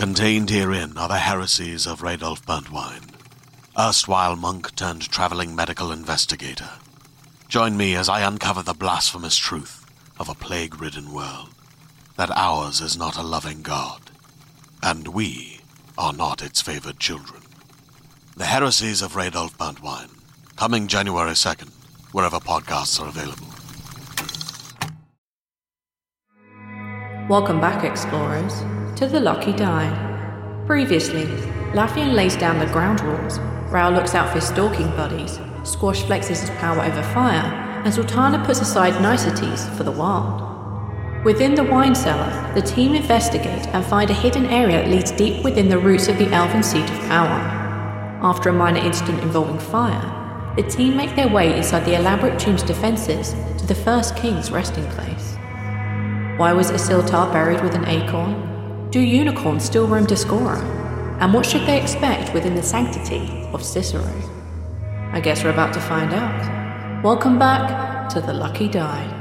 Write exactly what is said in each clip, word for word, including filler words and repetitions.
Contained herein are the heresies of Radolf Burntwine, erstwhile monk turned traveling medical investigator. Join me as I uncover the blasphemous truth of a plague-ridden world, that ours is not a loving God, and we are not its favored children. The heresies of Radolf Burntwine, coming January second, wherever podcasts are available. Welcome back, explorers, to The Lucky Die. Previously, Lathian lays down the ground rules, Rao looks out for his stalking buddies, Squash flexes his power over fire, and Sultana puts aside niceties for the wild. Within the wine cellar, the team investigate and find a hidden area that leads deep within the roots of the elven seat of power. After a minor incident involving fire, the team make their way inside the elaborate tomb's defences to the first king's resting place. Why was Isiltar buried with an acorn? Do unicorns still roam Discora? And what should they expect within the sanctity of Cicero? I guess we're about to find out. Welcome back to The Lucky Die.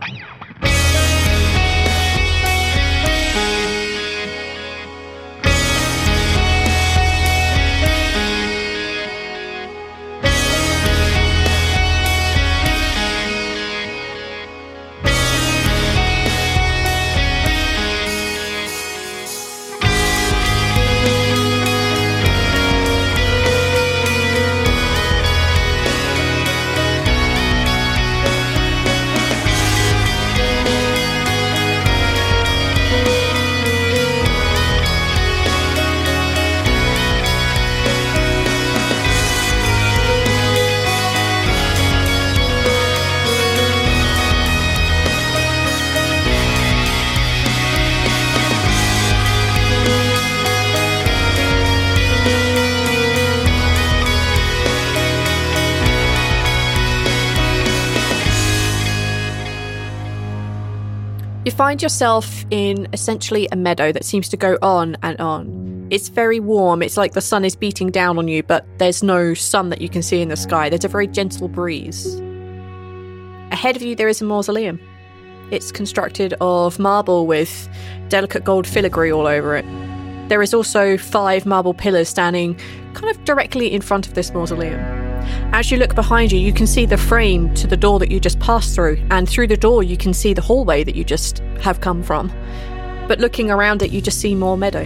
You find yourself in essentially a meadow that seems to go on and on. It's very warm. It's like the sun is beating down on you, but there's no sun that you can see in the sky. There's a very gentle breeze. Ahead of you, there is a mausoleum. It's constructed of marble with delicate gold filigree all over it. There is also five marble pillars standing kind of directly in front of this mausoleum. As you look behind you, you can see the frame to the door that you just passed through, and through the door you can see the hallway that you just have come from. But looking around it, you just see more meadow.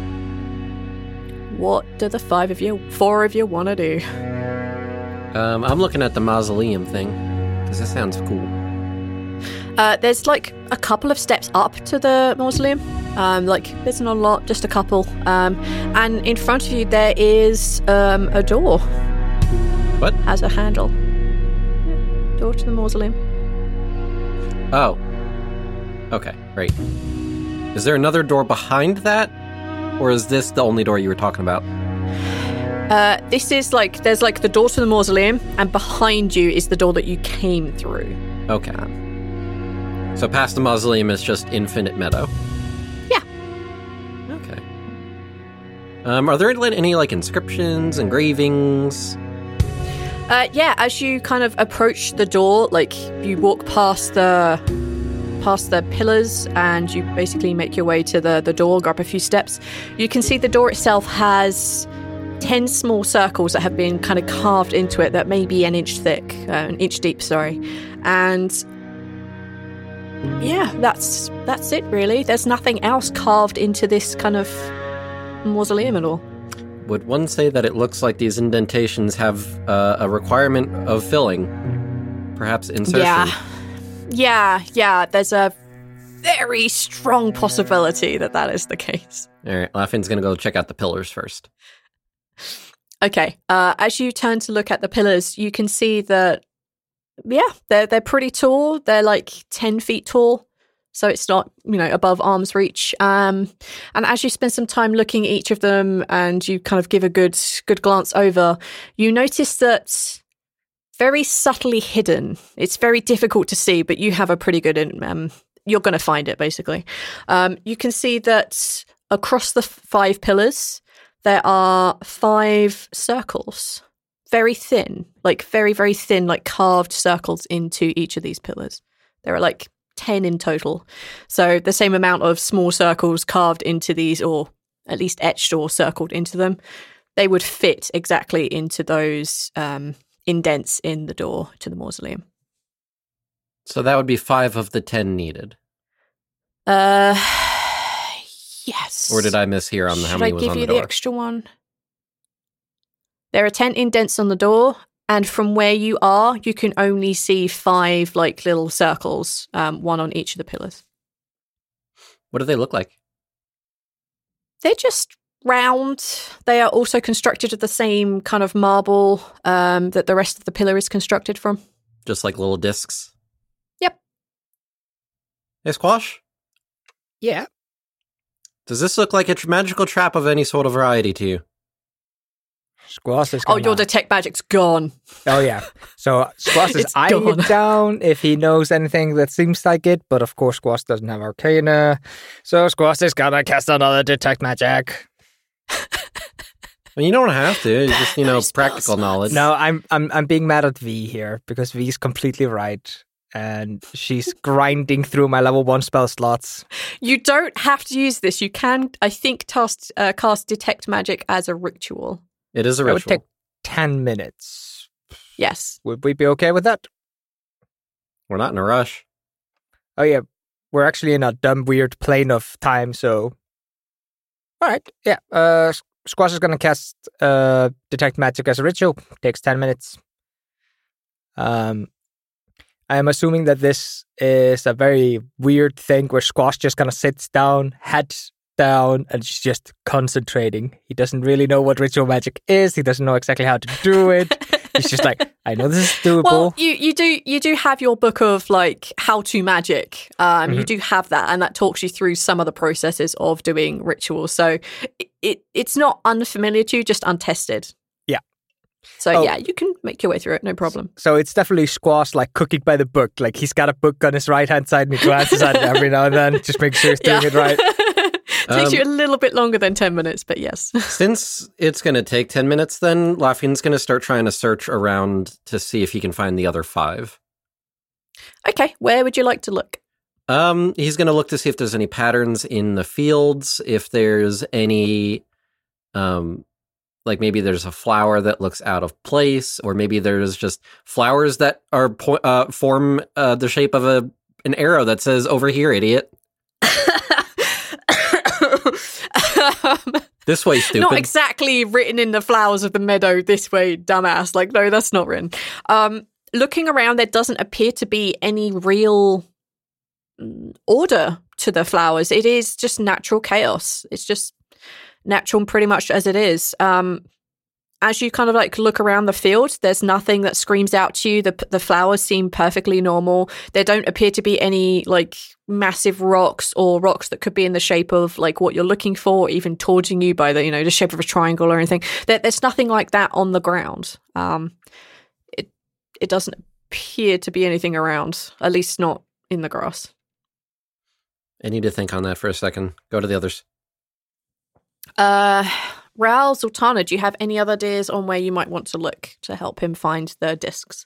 What do the five of you, four of you want to do? Um, I'm looking at the mausoleum thing, because that sounds cool. Uh, there's like a couple of steps up to the mausoleum. Um, like, there's not a lot, just a couple. Um, and in front of you there is um, a door. What? Has a handle. Yeah, door to the mausoleum. Oh. Okay, great. Is there another door behind that? Or is this the only door you were talking about? Uh, this is like, there's like the door to the mausoleum, and behind you is the door that you came through. Okay. So past the mausoleum is just infinite meadow? Yeah. Okay. Um, are there any, like, inscriptions, engravings? Uh, yeah, as you kind of approach the door, like, you walk past the past the pillars and you basically make your way to the, the door, go up a few steps. You can see the door itself has ten small circles that have been kind of carved into it that may be an inch thick, uh, an inch deep, sorry. And yeah, that's that's it, really. There's nothing else carved into this kind of mausoleum at all. Would one say that it looks like these indentations have uh, a requirement of filling? Perhaps insertion? Yeah. Yeah, yeah. There's a very strong possibility that that is the case. All right, Laughin's going to go check out the pillars first. Okay. Uh, as you turn to look at the pillars, you can see that, yeah, they're, they're pretty tall. They're like ten feet tall. So it's not, you know, above arm's reach. Um, and as you spend some time looking at each of them and you kind of give a good good glance over, you notice that very subtly hidden. It's very difficult to see, but you have a pretty good, um, you're going to find it, basically. Um, you can see that across the five pillars, there are five circles. Very thin, like very, very thin, like carved circles into each of these pillars. There are like ten in total. So the same amount of small circles carved into these, or at least etched or circled into them. They would fit exactly into those um, indents in the door to the mausoleum. So that would be five of the ten needed. Uh, yes. Or did I mishear on Should how many I was give on you the the door? extra one? There are ten indents on the door, and from where you are, you can only see five like little circles, um, one on each of the pillars. What do they look like? They're just round. They are also constructed of the same kind of marble um, that the rest of the pillar is constructed from. Just like little discs? Yep. Hey, Squash? Yeah. Does this look like a tr- magical trap of any sort of variety to you? Squash is Oh, gonna... your detect magic's gone. Oh, yeah. So Squash is It's eyeing gone. it down if he knows anything that seems like it, but of course Squash doesn't have Arcana. So Squash is gonna cast another detect magic. Well, you don't have to. It's just, you know, Very spell practical slots. knowledge. No, I'm I'm I'm being mad at V here because V is completely right. And she's grinding through my level one spell slots. You don't have to use this. You can, I think, cast, uh, cast detect magic as a ritual. It is a That ritual. would take ten minutes. Yes. Would we be okay with that? We're not in a rush. Oh, yeah. We're actually in a dumb, weird plane of time, so... All right, yeah. Uh, Squash is going to cast uh, Detect Magic as a ritual. Takes ten minutes. Um, I am assuming that this is a very weird thing where Squash just kind of sits down, head down, and she's just concentrating. He doesn't really know what ritual magic is. He doesn't know exactly how to do it. He's just like, I know this is doable. Well, you, you do you do have your book of like how to magic. Um, Mhm. You do have that, and that talks you through some of the processes of doing rituals. So it, it it's not unfamiliar to you, just untested. Yeah. So Oh. yeah, you can make your way through it, no problem. So it's definitely Squash, like, cooking by the book. Like, he's got a book on his right-hand side, and he glances at it every now and then, just make sure he's doing it right. Takes Um, you a little bit longer than ten minutes, but yes. Since it's going to take ten minutes, then Lafian's going to start trying to search around to see if he can find the other five. Okay, where would you like to look? Um, he's going to look to see if there's any patterns in the fields, if there's any, um, like maybe there's a flower that looks out of place, or maybe there's just flowers that are po- uh, form uh, the shape of a an arrow that says "Over here, idiot." um, This way, stupid. Not exactly written in the flowers of the meadow, this way, dumbass. Like, no, that's not written. Um, looking around, there doesn't appear to be any real mm, order to the flowers. It is just natural chaos. It's just natural pretty much as it is. Um, as you kind of like look around the field, there's nothing that screams out to you. The the flowers seem perfectly normal. There don't appear to be any like massive rocks or rocks that could be in the shape of like what you're looking for, even taunting you by the, you know, the shape of a triangle or anything. There, there's nothing like that on the ground. Um, it it doesn't appear to be anything around, at least not in the grass. I need to think on that for a second. Go to the others. Uh, Raoul, Sultana, do you have any other ideas on where you might want to look to help him find the discs?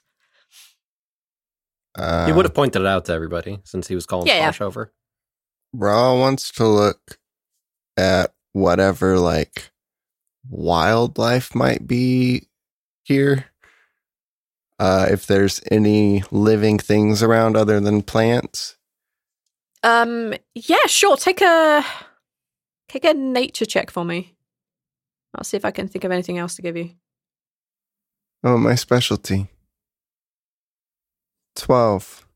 Uh, He would have pointed it out to everybody since he was calling Yeah, yeah. Squash over. Ra wants to look at whatever like wildlife might be here. Uh, if there's any living things around other than plants. Um, yeah, sure. Take a take a nature check for me. I'll see if I can think of anything else to give you. Oh, my specialty. Twelve.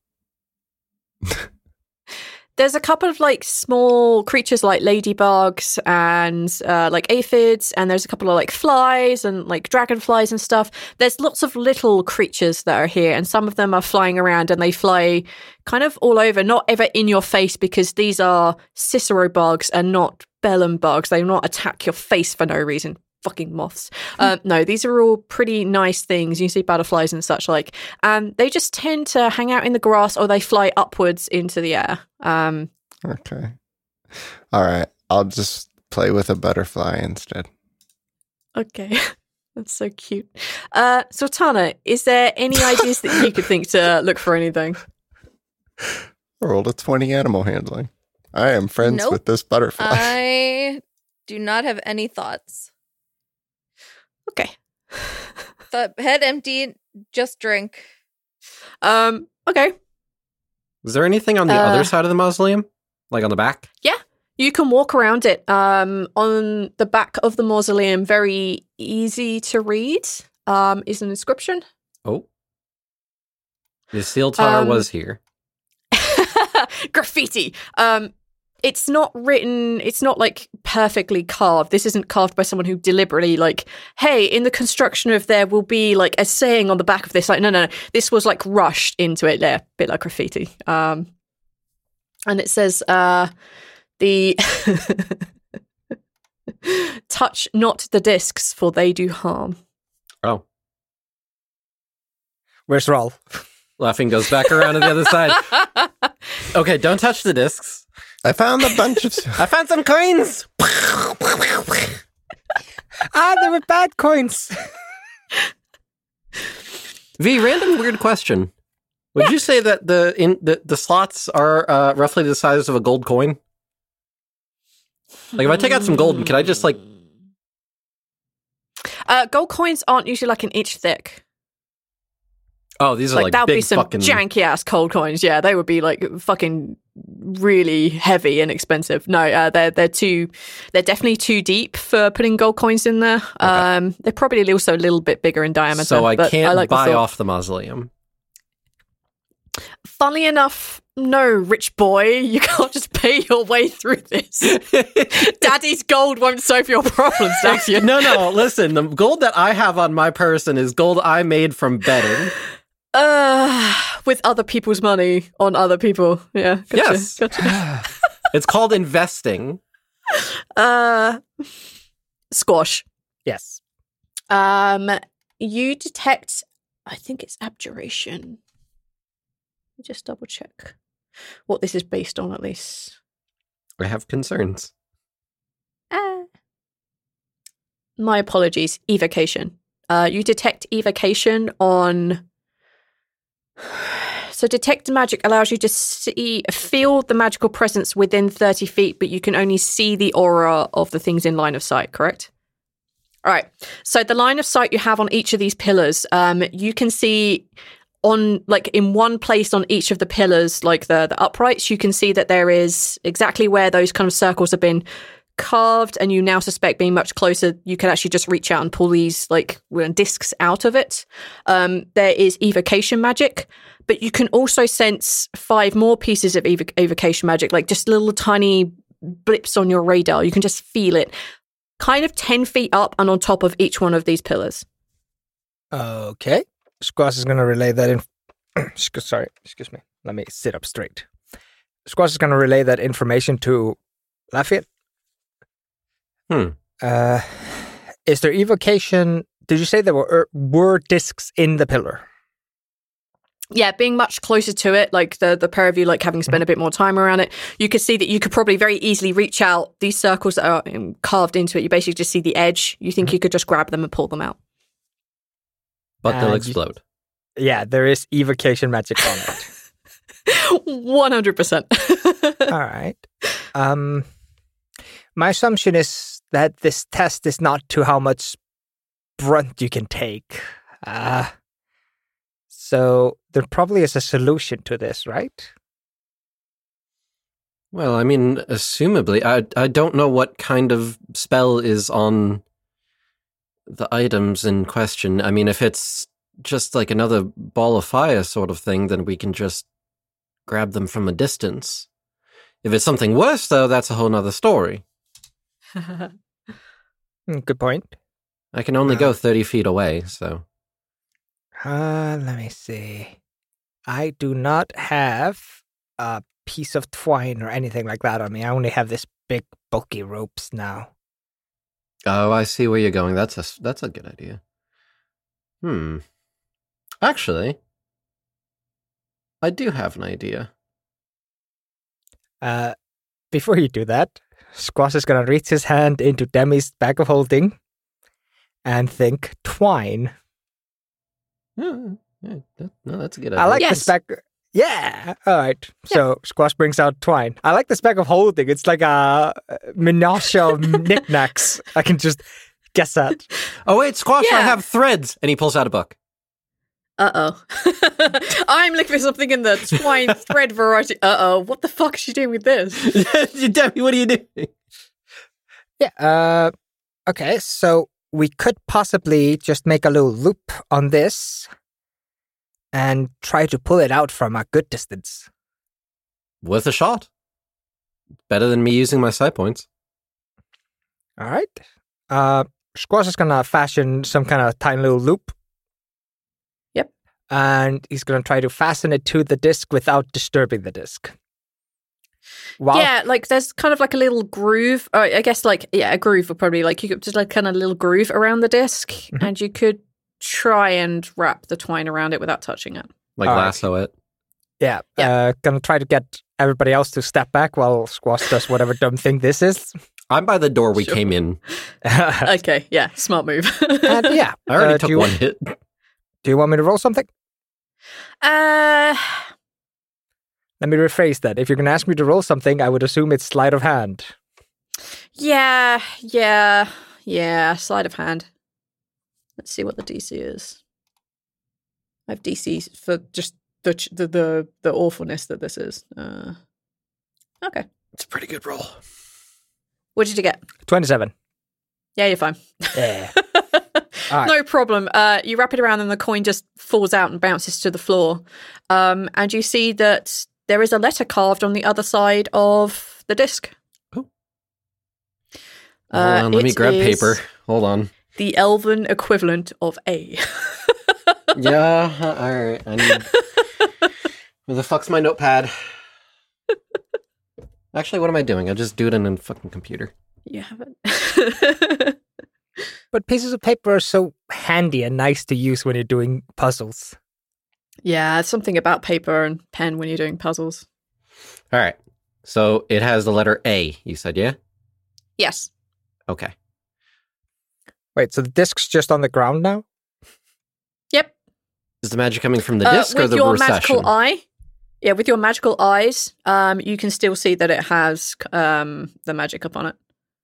There's a couple of like small creatures like ladybugs and uh, like aphids, and there's a couple of like flies and like dragonflies and stuff. There's lots of little creatures that are here, and some of them are flying around, and they fly kind of all over, not ever in your face, because these are Cicero bugs and not bellum bugs. They will not attack your face for no reason. Fucking moths. Uh, no, these are all pretty nice things. You see butterflies and such like. Um, they just tend to hang out in the grass, or they fly upwards into the air. Um, Okay. All right. I'll just play with a butterfly instead. okay. That's so cute. Uh, Sultana, is there any ideas that you could think to look for anything? I rolled a twenty animal handling. I am friends Nope. with this butterfly. I do not have any thoughts. Okay. The head empty, just drink. Um. Okay. Is there anything on the Uh, other side of the mausoleum? Like on the back? Yeah, you can walk around it. Um, on the back of the mausoleum, very easy to read, um, is an inscription. Oh. The steel tower Um, was here. Graffiti. Um, it's not written. It's not like perfectly carved. This isn't carved by someone who deliberately like, hey, in the construction of there will be like a saying on the back of this. Like, no, no, no. This was like rushed into it. Yeah, a bit like graffiti. Um, and it says, uh, the touch not the discs, for they do harm. Oh. Where's Rawl? Laughing goes back around to the other side. Okay, don't touch the discs. I found a bunch of. I found some coins. Ah, they were bad coins. V, random weird question. Would Yeah. you say that the in the, the slots are uh, roughly the size of a gold coin? Like if I take out some gold, can I just like Uh, gold coins aren't usually like an inch thick. Oh, these are Like, like, that would big be some fucking janky ass gold coins. Yeah, they would be like fucking really heavy and expensive. No, uh, they're they're too. They're definitely too deep for putting gold coins in there. Um, they're probably also a little bit bigger in diameter. So I but can't like the buy thought. off the mausoleum. Funnily enough, no, rich boy, you can't just pay your way through this. Daddy's gold won't solve your problems, Daphne. No, no, listen. The gold that I have on my person is gold I made from betting. Uh, with other people's money on other people. Yeah. Gotcha, Yes. Gotcha. It's called investing. Uh, squash. Yes. Um, you detect, I think it's abjuration. Let me just double check what this is based on, at least. I have concerns. Ah. My apologies. Evocation. Uh, you detect evocation on. So detect magic allows you to see, feel the magical presence within thirty feet, but you can only see the aura of the things in line of sight, correct? All right. So the line of sight you have on each of these pillars, um, you can see on, like, in one place on each of the pillars, like the, the uprights, you can see that there is exactly where those kind of circles have been carved, and you now suspect being much closer, you can actually just reach out and pull these like discs out of it. Um, there is evocation magic, but you can also sense five more pieces of ev- evocation magic, like just little tiny blips on your radar. You can just feel it, kind of ten feet up and on top of each one of these pillars. Okay. Squash is going to relay that in. Excuse- Sorry, excuse me. Let me sit up straight. Squash is going to relay that information to Lafayette. Hmm. Uh, is there evocation? Did you say there were er, were discs in the pillar? Yeah, being much closer to it, like the, the pair of you, like having spent a bit more time around it, you could see that you could probably very easily reach out these circles that are um, carved into it. You basically just see the edge. You think Mhm. you could just grab them and pull them out. But they'll Uh, you- explode. Yeah, there is evocation magic on it. one hundred percent. All right. Um, my assumption is that this test is not to how much brunt you can take. Uh, so there probably is a solution to this, right? Well, I mean, assumably, I I don't know what kind of spell is on the items in question. I mean, if it's just like another ball of fire sort of thing, then we can just grab them from a distance. If it's something worse, though, that's a whole nother story. Hmm, good point. I can only go thirty feet away, so... Uh, let me see. I do not have a piece of twine or anything like that on me. I only have this big bulky ropes now. Oh, I see where you're going. That's a, that's a good idea. Hmm. Actually, I do have an idea. Uh, before you do that, Squash is gonna reach his hand into Demi's bag of holding and think twine. Yeah, yeah, that, no, that's a good idea. I like Yes. this bag. Yeah. All right. So Squash brings out twine. I like this bag of holding. It's like a menage of knickknacks. I can just guess that. Oh, wait, Squash, I Yeah. have threads. And he pulls out a book. Uh-oh. I'm looking for something in the twine thread variety. Uh-oh. What the fuck is she doing with this? Debbie, what are you doing? Yeah. Uh, okay. So we could possibly just make a little loop on this and try to pull it out from a good distance. Worth a shot. Better than me using my side points. All right. Uh, Squash is going to fashion some kind of tiny little loop. Yep. And he's going to try to fasten it to the disc without disturbing the disc. Wow. Yeah, like there's kind of like a little groove. Or I guess like, yeah, a groove would probably like, you could just like kind of little groove around the disc Mhm. and you could try and wrap the twine around it without touching it. Like All right. lasso it. Yeah. Yeah. Uh, going to try to get everybody else to step back while Squash does whatever dumb thing this is. I'm by the door we Sure. came in. and Okay, yeah, smart move. yeah. I already uh, took do you, one hit. Do you want me to roll something? uh, Let me rephrase that. If you're going to ask me to roll something, I would assume it's sleight of hand. yeah, yeah, yeah, sleight of hand. Let's see what the D C is. I have D Cs for just the ch- the the, the awfulness that this is. Uh, okay. It's a pretty good roll. What did you get? twenty-seven. Yeah, you're fine. Yeah. All right. No problem. Uh, you wrap it around and the coin just falls out and bounces to the floor. Um, and you see that there is a letter carved on the other side of the disc. Oh. Uh, Hold on, let me it grab is paper. Hold on. The elven equivalent of A. Yeah, all right. I need... Where the fuck's my notepad? Actually, what am I doing? I'll just do it in a fucking computer. You haven't. But pieces of paper are so handy and nice to use when you're doing puzzles. Yeah, something about paper and pen when you're doing puzzles. All right. So it has the letter A, you said, yeah? Yes. Okay. Wait, so the disc's just on the ground now? Yep. Is the magic coming from the Uh, disc or with the your recession? magical eye, yeah, with your magical eyes, um, you can still see that it has um the magic upon it.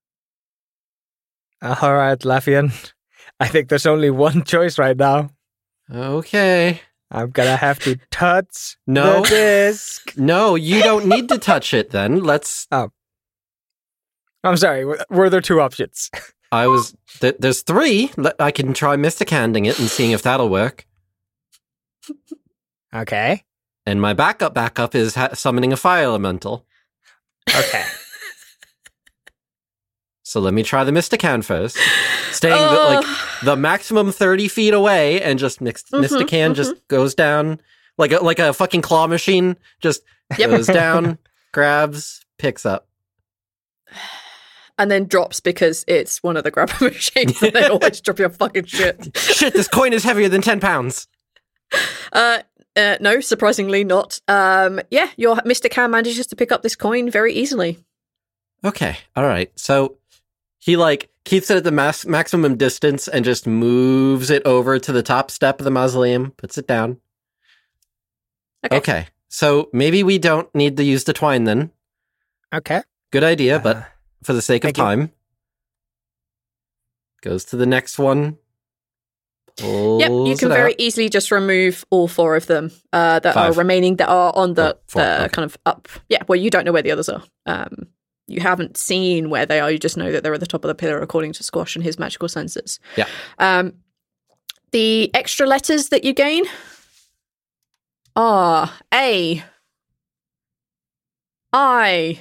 All right, Laffian. I think there's only one choice right now. Okay. I'm gonna have to touch No. the disc. No, you don't need to touch it then. Let's... I'm sorry, w- were there two options? I was... Th- there's three. Let- I can try Mystic Handing it and seeing if that'll work. Okay. And my backup backup is ha- summoning a fire elemental. Okay. So let me try the Mystic Hand first. Staying the, Oh. like the maximum thirty feet away, and just mix, Mhm, Mystic Hand just goes down like a like a fucking claw machine. Just Yep. goes down, grabs, picks up. And then drops because it's one of the grabber machines and they always drop your fucking shit. Shit, this coin is heavier than ten pounds. Uh, uh, no, surprisingly not. Um, yeah, your Mystic Hand manages to pick up this coin very easily. Okay, all right. So he like keeps it at the mas- maximum distance and just moves it over to the top step of the mausoleum, puts it down. Okay. Okay, so maybe we don't need to use the twine then. Okay. Good idea, Uh, but for the sake of thank you. time, goes to the next one. Pulls Yep, you can it very out. easily just remove all four of them uh, that Five. are remaining that are on the, Oh, four, the okay. kind of up. Yeah, well, you don't know where the others are. Um, you haven't seen where they are. You just know that they're at the top of the pillar according to Squash and his magical senses. Yeah. Um, the extra letters that you gain are A, I,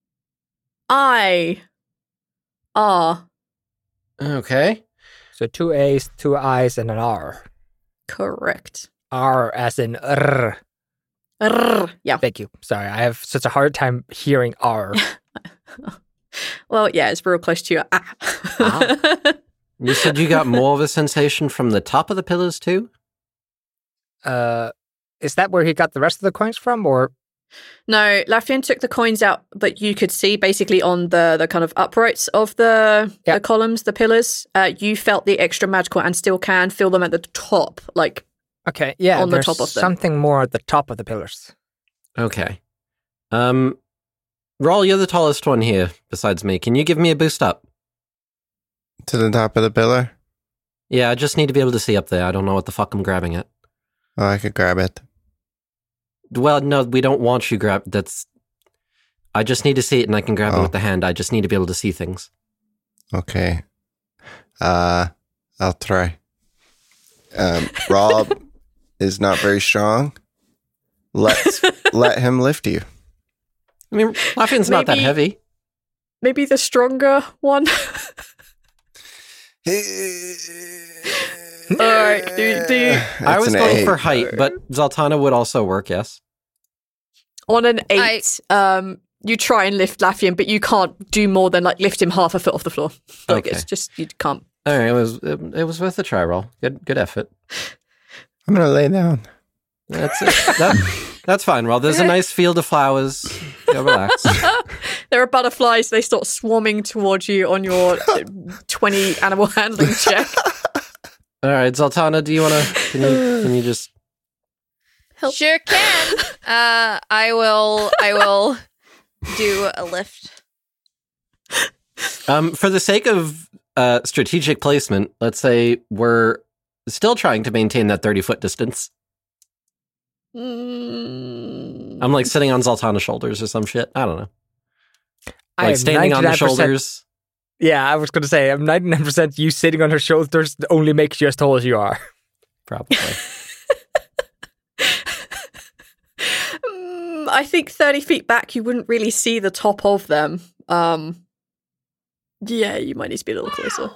I, R. Okay. So two A's, two I's, and an R. Correct. R as in R. Rrr. Yeah. Thank you. Sorry, I have such a hard time hearing R. Well, yeah, it's real close to your ah. Ah. You said you got more of a sensation from the top of the pillars too? uh, is that where he got the rest of the coins from, or? No, Laffian took the coins out that you could see basically on the, the kind of uprights of the Yeah. the columns, the pillars. Uh, you felt the extra magical and still can feel them at the top, like Okay, yeah, on the there's top of them. something more at the top of the pillars. Okay. Um, Rawl, you're the tallest one here besides me. Can you give me a boost up? To the top of the pillar? Yeah, I just need to be able to see up there. I don't know what the fuck I'm grabbing at. Oh, I could grab it. Well, no, we don't want you grab. That's. I just need to see it, and I can grab Oh. it with the hand. I just need to be able to see things. Okay. Uh, I'll try. Um, Rob is not very strong. Let's let him lift you. I mean, Lafian's not that Maybe- heavy. Maybe the stronger one. All right. Do, do you, I It's was an going eight. for height, but Zoltana would also work. Yes. on an eight, um, you try and lift Lafian, but you can't do more than like lift him half a foot off the floor. Like Okay. it's just you can't. All right, it was it, it was worth a try roll. Good good effort. I'm gonna lay down. That's it. That, that's fine, Roll. There's a nice field of flowers. Go relax. There are butterflies. They start swarming towards you on your uh, twenty animal handling check. All right, Zoltana, do you want to? Can you can you just? Sure can. uh, I will. I will do a lift. Um, for the sake of uh, strategic placement, let's say we're still trying to maintain that thirty foot distance. Mm. I'm like sitting on Zoltana's shoulders or some shit. I don't know. I Like am standing on the ninety-nine percent shoulders. Yeah, I was going to say, I'm ninety-nine percent you sitting on her shoulders only makes you as tall as you are. Probably. Mm, I think thirty feet back, you wouldn't really see the top of them. Um, yeah, you might need to be a little closer.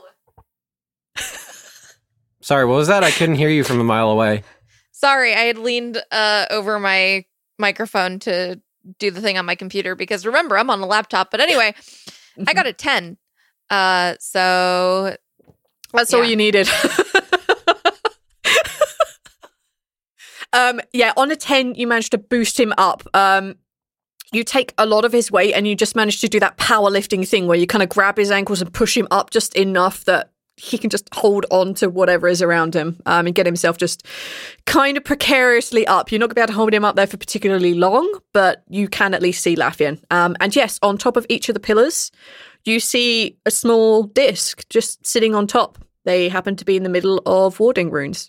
Sorry, what was that? I couldn't hear you from a mile away. Sorry, I had leaned uh, over my microphone to do the thing on my computer because remember, I'm on a laptop. But anyway, I got a ten. Uh, so That's all Yeah. you needed. um, yeah, on a ten, you managed to boost him up. Um, you take a lot of his weight and you just manage to do that powerlifting thing where you kind of grab his ankles and push him up just enough that he can just hold on to whatever is around him um, and get himself just kind of precariously up. You're not going to be able to hold him up there for particularly long, but you can at least see Lafian. Um, and yes, on top of each of the pillars, you see a small disc just sitting on top. They happen to be in the middle of warding runes.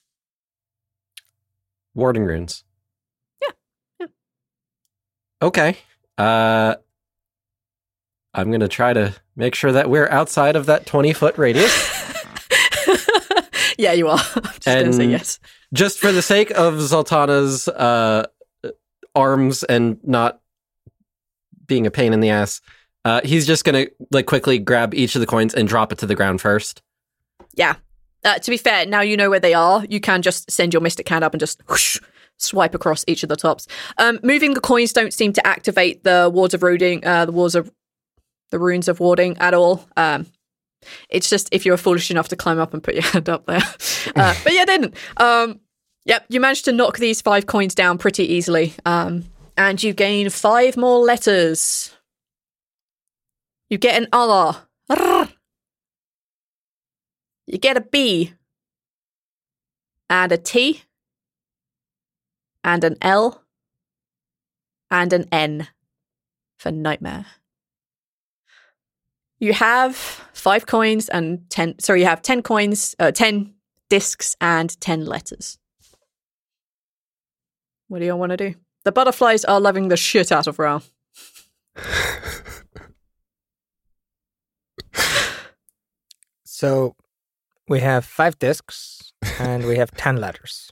Warding runes. Yeah, yeah. Okay. Uh, I'm going to try to make sure that we're outside of that twenty foot radius. Yeah, you are. I'm just going to say And- yes. Just for the sake of Zoltana's uh, arms and not being a pain in the ass, uh, he's just going to like quickly grab each of the coins and drop it to the ground first. Yeah. Uh, to be fair, now you know where they are. You can just send your Mystic Hand up and just whoosh, swipe across each of the tops. Um, moving the coins don't seem to activate the wards of warding, uh, the wards of the runes of warding at all. Um, it's just if you're foolish enough to climb up and put your hand up there. Uh, but yeah, they didn't. Um, yep, you managed to knock these five coins down pretty easily. Um, and you gain five more letters. You get an R. R. You get a B. And a T. And an L. And an N for nightmare. You have five coins and ten. Sorry, you have ten coins, uh, ten discs, and ten letters. What do you want to do? The butterflies are loving the shit out of Ra. So we have five discs and we have ten letters.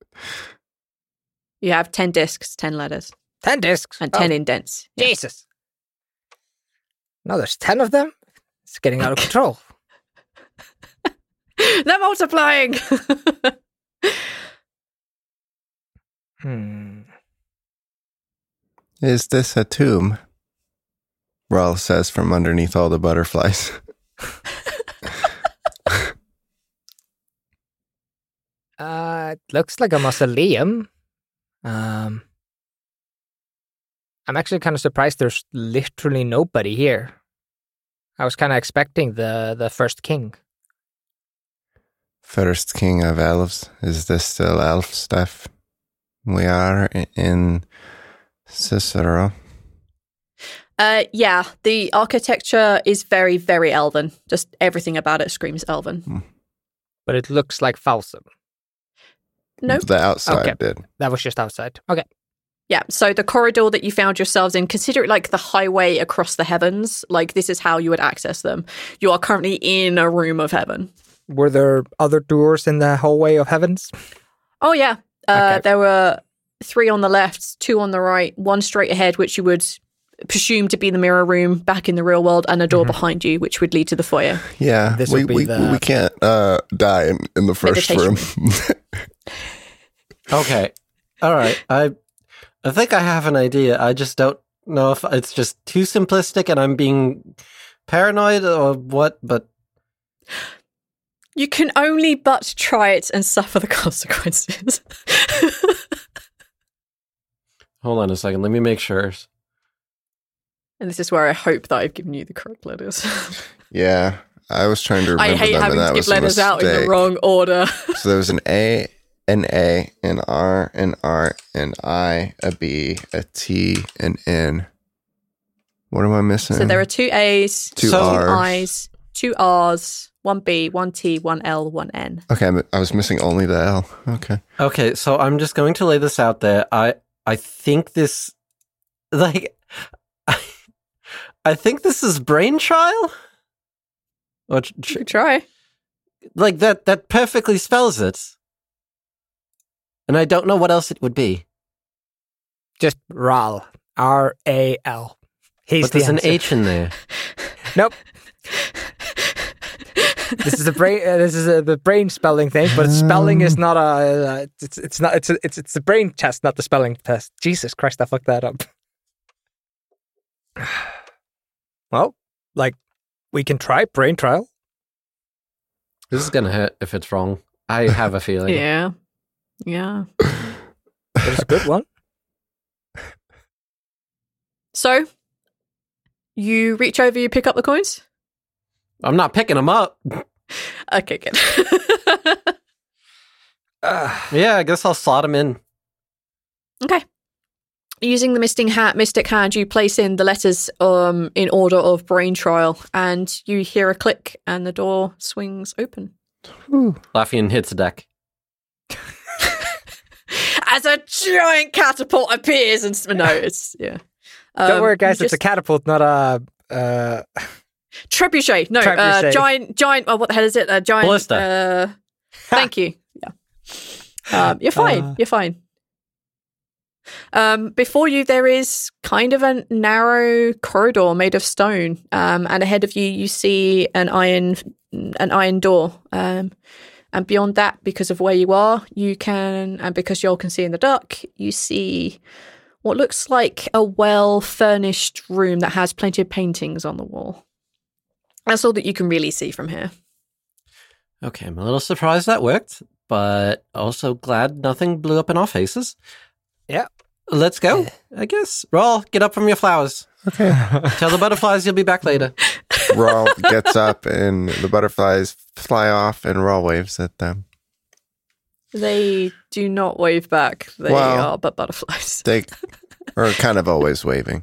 You have ten discs, ten letters, Ten discs and ten Oh, indents. Jesus. No, there's ten of them. It's getting out of control. They're multiplying. Hmm. Is this a tomb? Rawl says from underneath all the butterflies. Uh, it looks like a mausoleum. Um, I'm actually kind of surprised there's literally nobody here. I was kind of expecting the the first king. First king of elves. Is this still elf stuff? We are in Cicero. Uh, yeah, the architecture is very, very elven. Just everything about it screams elven. But it looks like Falsum. Nope. The outside Okay. did. That was just outside. Okay. Yeah, so the corridor that you found yourselves in, consider it like the highway across the heavens. Like, this is how you would access them. You are currently in a room of heaven. Were there other doors in the hallway of heavens? Oh, yeah. Uh, Okay. There were three on the left, two on the right, one straight ahead, which you would presume to be the mirror room back in the real world, and a door behind you, which would lead to the foyer. Yeah, This we would be we, the- we can't uh, die in, in the first Meditation room. Okay. All right. I I think I have an idea. I just don't know if it's just too simplistic and I'm being paranoid or what, but You can only but try it and suffer the consequences. hold on a second. Let me make sure. And this is where I hope that I've given you the correct letters. Yeah, I was trying to remember I hate them, having and that to give was a letters out in the mistake. wrong order. So there was an A, an A, an R, an R, an I, a B, a T, an N. What am I missing? So there are two A's, Two two Rs. I's, two R's, one B, one T, one L, one N. Okay, I'm- I was missing only the L. Okay. Okay, so I'm just going to lay this out there. I I think this like I, I think this is brain trial. Or tr- tr- Good try. like that that perfectly spells it. And I don't know what else it would be. Just Ral. R A L. He's But the there's an answer. H in there. Nope. This is a brain. Uh, this is a, the brain spelling thing, but spelling is not a. Uh, it's it's not. It's a, it's it's the brain test, not the spelling test. Jesus Christ, I fucked that up. Well, like we can try brain trial. This is gonna hurt if it's wrong. I have a feeling. Yeah. Yeah. It's a good one. So, you reach over, you pick up the coins? I'm not picking them up. Okay, good. Uh, Yeah, I guess I'll slot them in. Okay. Using the mystic hat, mystic hand, you place in the letters um, in order of brain trial, and you hear a click, and the door swings open. Laffian hits a deck. As a giant catapult appears, and no, it's yeah. don't Um, worry, guys. you It's a just- catapult, not a. Uh, trebuchet. No, Uh, Trebuchet. giant, giant. Oh, what the hell is it? A giant. Ballista. Uh, thank you. Yeah. Um, you're fine. Uh. You're fine. Um, before you, there is kind of a narrow corridor made of stone, um, and ahead of you, you see an iron, an iron door. Um, and beyond that, because of where you are, you can, and because you all can see in the dark, you see what looks like a well-furnished room that has plenty of paintings on the wall. That's all that you can really see from here. Okay, I'm a little surprised that worked, but also glad nothing blew up in our faces. Yeah. Let's go, I guess. Roll, get up from your flowers. Okay. Tell the butterflies you'll be back later. Rawl gets up and the butterflies fly off and Rawl waves at them. They do not wave back. They Well, are but butterflies. They are kind of always waving.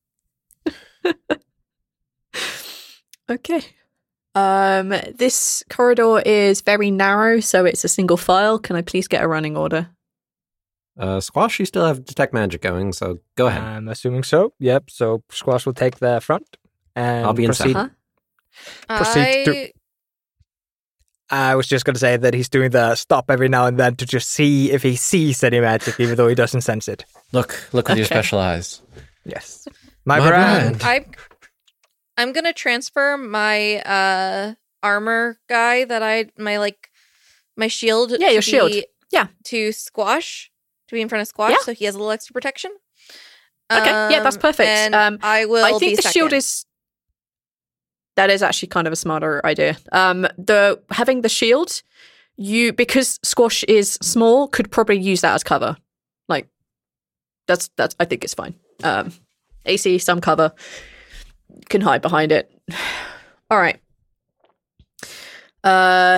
Okay. Um, this corridor is very narrow, so it's a single file. Can I please get a running order? Uh, Squash, you still have detect magic going, so go ahead. I'm assuming so. Yep. So Squash will take the front and I'll be in proceed. Uh-huh. Proceed to- I, I was just going to say that he's doing the stop every now and then to just see if he sees any magic, even though he doesn't sense it. Look, look with your Okay. special eyes. Yes. My, My brand. brand. I, I'm gonna transfer my uh armor guy that I my like my shield. Yeah, your to shield. be- Yeah. to Squash to be in front of Squash, Yeah. so he has a little extra protection. Okay, yeah, that's Um, perfect. And Um, I will. I think be the shield second. is. That is actually kind of a smarter idea. Um, the having the shield, you because Squash is small, could probably use that as cover. Like, that's that's. I think it's fine. Um, A C, some cover, can hide behind it. All right. Uh,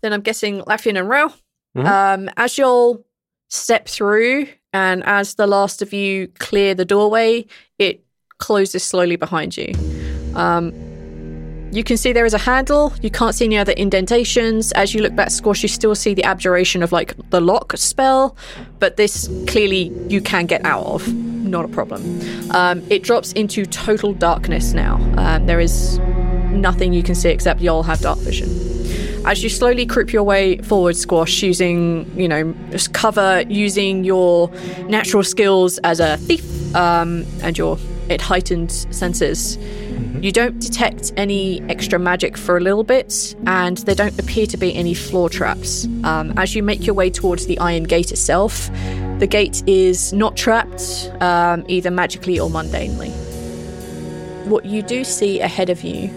then I'm guessing Laffian and Rao. Mhm. Um, as you'll step through, and as the last of you clear the doorway, it closes slowly behind you. Um, you can see there is a handle. You can't see any other indentations. As you look back, Squash, you still see the abjuration of like the lock spell, but this clearly you can get out of. Not a problem. Um, it drops into total darkness now. Um, there is nothing you can see except you'll have dark vision. As you slowly creep your way forward, Squash, using, you know, just cover, using your natural skills as a thief um, and your it heightened senses, mm-hmm. you don't detect any extra magic for a little bit, and there don't appear to be any floor traps. Um, as you make your way towards the iron gate itself, the gate is not trapped, um, either magically or mundanely. What you do see ahead of you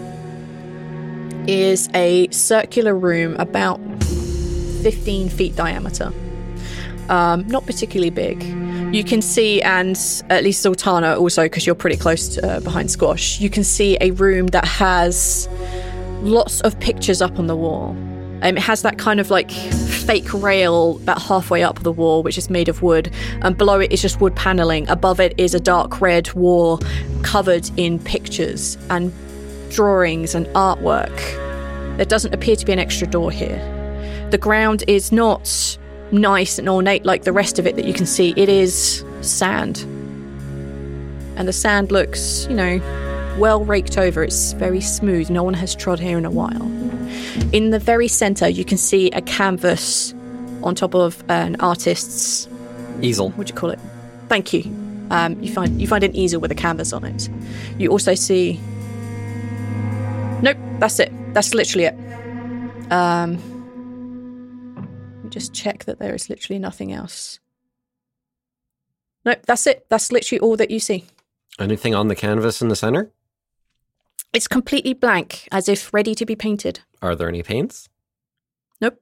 is a circular room about fifteen feet diameter. Um, not particularly big. You can see, and at least Zoltana also, because you're pretty close to, uh, behind Squash, you can see a room that has lots of pictures up on the wall. Um, it has that kind of like fake rail about halfway up the wall, which is made of wood, and below it is just wood paneling. Above it is a dark red wall covered in pictures and drawings and artwork. There doesn't appear to be an extra door here. The ground is not nice and ornate like the rest of it that you can see. It is sand. And the sand looks, you know, well raked over. It's very smooth. No one has trod here in a while. In the very centre, you can see a canvas on top of an artist's easel. What do you call it? Thank you. Um, you find you find an easel with a canvas on it. You also see. Nope, that's it. That's literally it. Um, let me just check that there is literally nothing else. Nope, that's it. That's literally all that you see. Anything on the canvas in the center? It's completely blank, as if ready to be painted. Are there any paints? Nope.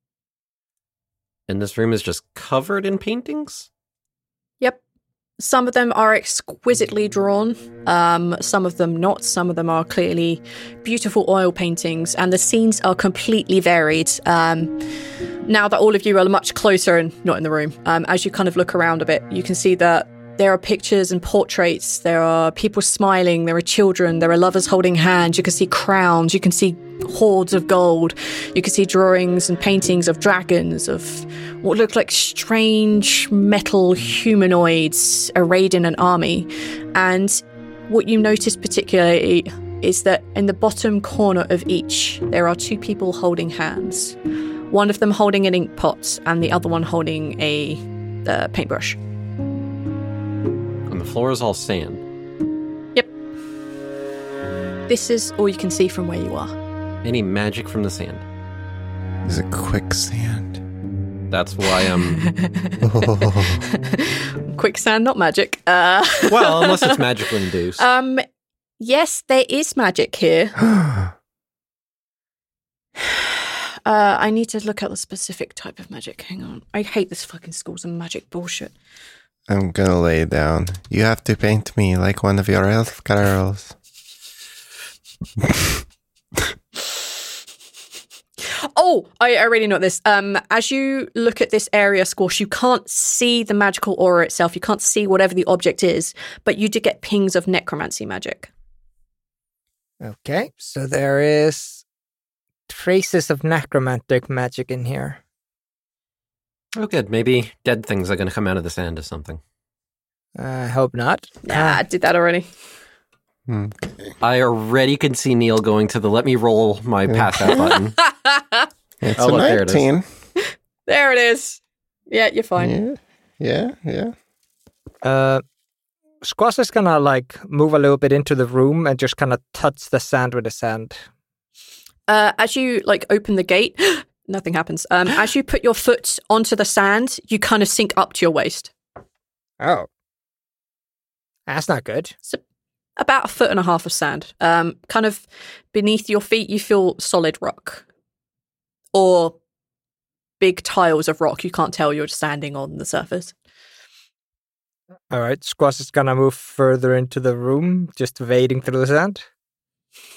And this room is just covered in paintings? Yep. Some of them are exquisitely drawn, um, some of them not. Some of them are clearly beautiful oil paintings, and the scenes are completely varied. Um, now that all of you are much closer and not in the room, um, as you kind of look around a bit, you can see that there are pictures and portraits, there are people smiling, there are children, there are lovers holding hands, you can see crowns, you can see hoards of gold, you can see drawings and paintings of dragons, of what look like strange metal humanoids arrayed in an army. And what you notice particularly is that in the bottom corner of each, there are two people holding hands. One of them holding an ink pot and the other one holding a uh, paintbrush. And the floor is all sand. Yep. This is all you can see from where you are. Any magic from the sand? Is it quicksand? That's why I'm... Oh. Quicksand, not magic. Uh, well, unless it's magically induced. Um, yes, there is magic here. Uh, I need to look at the specific type of magic. Hang on. I hate this fucking schools of magic bullshit. I'm gonna lay down. You have to paint me like one of your elf girls. Oh, I already know this. Um, as you look at this area, Squash, you can't see the magical aura itself. You can't see whatever the object is, but you do get pings of necromancy magic. Okay, so there is traces of necromantic magic in here. Oh, good. Maybe dead things are going to come out of the sand or something. I uh, hope not. Nah, I did that already. Okay. I already can see Neil going to the let me roll my pass out button. It's Oh, a look, there it is. nineteen. There it is. Yeah, you're fine. Yeah, yeah, yeah. Uh, Squash is gonna like move a little bit into the room and just kind of touch the sand with his hand. Uh, as you like open the gate, nothing happens. Um, as you put your foot onto the sand, you kind of sink up to your waist. Oh, that's not good. It's a, about a foot and a half of sand. Um, kind of beneath your feet, you feel solid rock. Or big tiles of rock. You can't tell you're standing on the surface. All right, Squash is gonna move further into the room, just wading through the sand.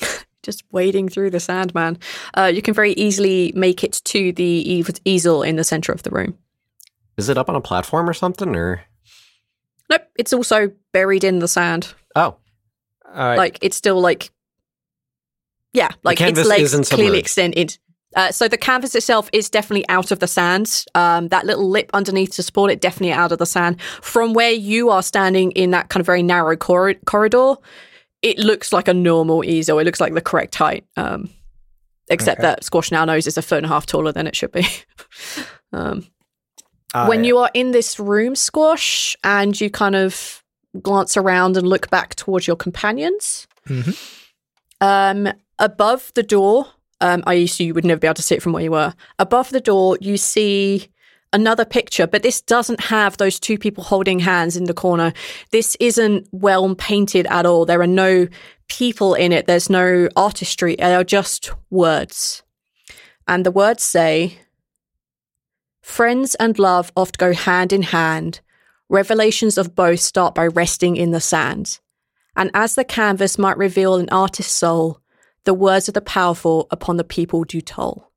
just wading through the sand, man. Uh, you can very easily make it to the e- easel in the center of the room. Is it up on a platform or something, or? Nope, it's also buried in the sand. Oh. All right. Like, it's still like... Yeah, like its canvas legs isn't clearly submerged. extended. Uh, so the canvas itself is definitely out of the sand. Um, that little lip underneath to support it, definitely out of the sand. From where you are standing in that kind of very narrow cor- corridor, it looks like a normal easel. It looks like the correct height. Um, except Okay. that Squash now knows it's a foot and a half taller than it should be. um, Ah, when yeah. you are in this room, Squash, and you kind of glance around and look back towards your companions, Mhm. um, above the door, um, I used to, you would never be able to see it from where you were. Above the door, you see another picture, but this doesn't have those two people holding hands in the corner. This isn't well painted at all. There are no people in it. There's no artistry. They are just words. And the words say, friends and love oft go hand in hand. Revelations of both start by resting in the sand. And as the canvas might reveal an artist's soul, the words of the powerful upon the people do toll.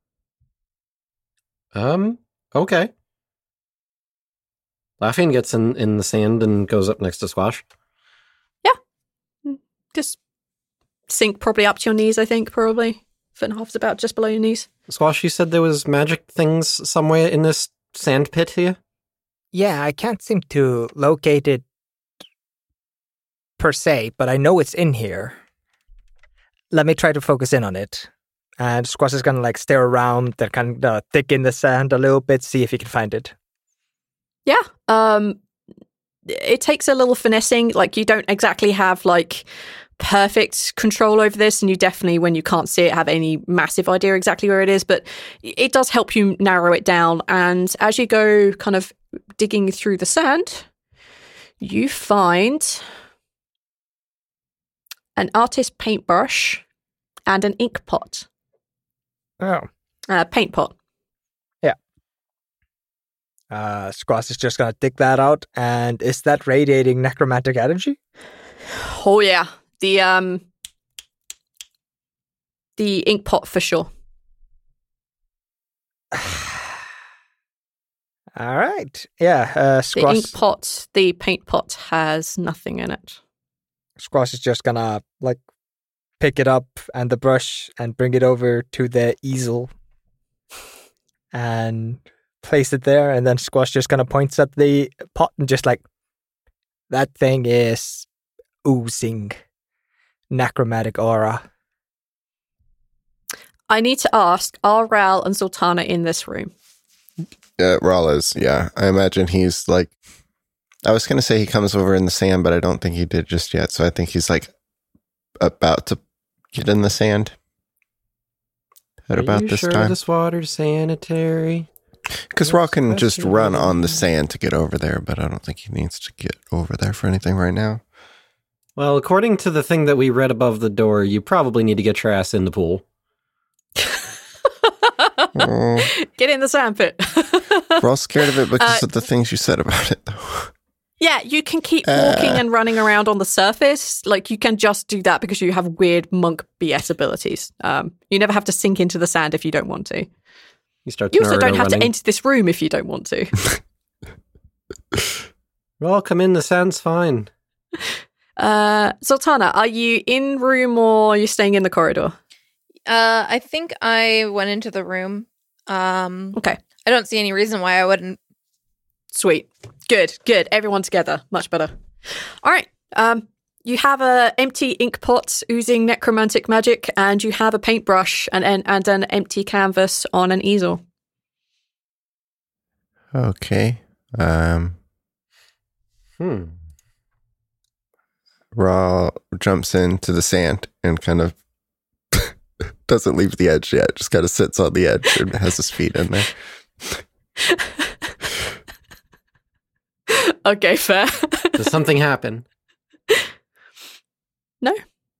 Um, okay. Laughing gets in, in the sand and goes up next to Squash. Just sink probably up to your knees, I think, probably. Foot and a half is about just below your knees. Squash, you said there was magic things somewhere in this sand pit here? Yeah, I can't seem to locate it per se, but I know it's in here. Let me try to focus in on it. And Squash is gonna like stare around and kind of dig in the sand a little bit, see if he can find it. Yeah. Um, it takes a little finessing. Like, you don't exactly have, like, perfect control over this, and you definitely, when you can't see it, have any massive idea exactly where it is, but it does help you narrow it down. And as you go kind of digging through the sand, you find an artist paintbrush and an ink pot. Oh. Uh, paint pot. Uh, Squash is just gonna dig that out, and is that radiating necromantic energy? Oh yeah, the um, the ink pot for sure. All right. Yeah, uh, The Squash, ink pot, the paint pot has nothing in it. Squash is just gonna like pick it up and the brush and bring it over to the easel and place it there, and then Squash just kind of points at the pot and just like, that thing is oozing necromantic aura. I need to ask: are Ral and Sultana in this room? Yeah, Rawl is, yeah. I imagine he's like, I was going to say he comes over in the sand, but I don't think he did just yet. So I think he's like about to get in the sand at Are about you this sure time. this water's sanitary? Because Rawl can What's just special? run on the sand to get over there, but I don't think he needs to get over there for anything right now. Well, according to the thing that we read above the door, you probably need to get your ass in the pool. Oh, Get in the sandpit. Rawl's scared of it because Uh, of the things you said about it, though. Yeah, you can keep Uh. walking and running around on the surface. Like, you can just do that because you have weird monk B S abilities. Um, you never have to sink into the sand if you don't want to. You start You also Naruto don't have running. to enter this room if you don't want to. Well, come in, the sand's fine. Uh, Sultana, are you in room or are you staying in the corridor? Uh, I think I went into the room. Um, Okay, I don't see any reason why I wouldn't. sweet. Good, good. Everyone together. Much better. All right. Um, you have a empty ink pot oozing necromantic magic, and you have a paintbrush and, and, and an empty canvas on an easel. Okay. Um, Hmm. Raw jumps into the sand and kind of doesn't leave the edge yet, just kind of sits on the edge and has his feet in there. Okay, fair. Does something happen? No.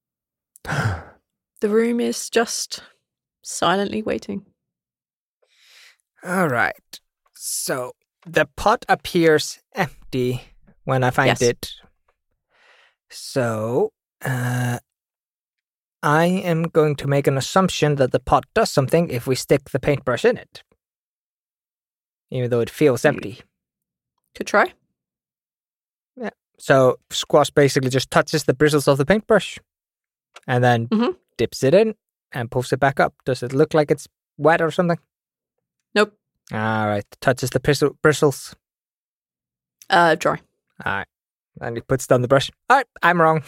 The room is just silently waiting. All right. So the pot appears empty when I find Yes. it. So, uh, I am going to make an assumption that the pot does something if we stick the paintbrush in it. Even though it feels empty. Could try. Yeah. So Squash basically just touches the bristles of the paintbrush and then Mhm. dips it in and pulls it back up. Does it look like it's wet or something? Nope. All right. Touches the bristle- bristles. Uh, dry. All right. And he puts down the brush. All right. I'm wrong.